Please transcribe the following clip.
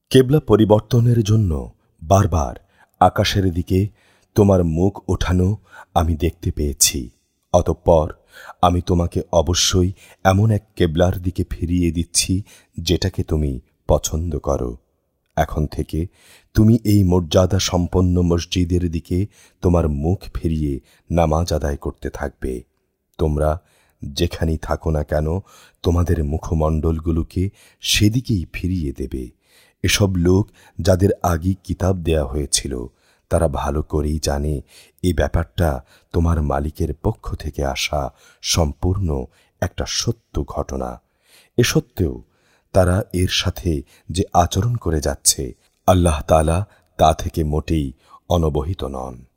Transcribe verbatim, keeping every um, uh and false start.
কেবলা পরিবর্তনের জন্য বারবার আকাশের দিকে তোমার মুখ ওঠানো আমি দেখতে পেয়েছি। অতঃপর আমি তোমাকে অবশ্যই এমন এক কেবলার দিকে ফিরিয়ে দিচ্ছি যেটাকে তুমি পছন্দ করো। এখন থেকে তুমি এই মর্যাদা সম্পন্ন মসজিদের দিকে তোমার মুখ ফিরিয়ে নামাজ আদায় করতে থাকবে। তোমরা যেখানেই থাকো না কেন তোমাদের মুখমণ্ডলগুলোকে সেদিকেই ফিরিয়ে দেবে। এসব লোক যাদের আগে কিতাব দেয়া হয়েছিল তারা ভালো করেই জানে এই ব্যাপারটা তোমার মালিকের পক্ষ থেকে আসা সম্পূর্ণ একটা সত্য ঘটনা। এ সত্ত্বেও তারা এর সাথে যে আচরণ করে যাচ্ছে আল্লাহ তাআলা তা থেকে মোটেই অনবহিত নন।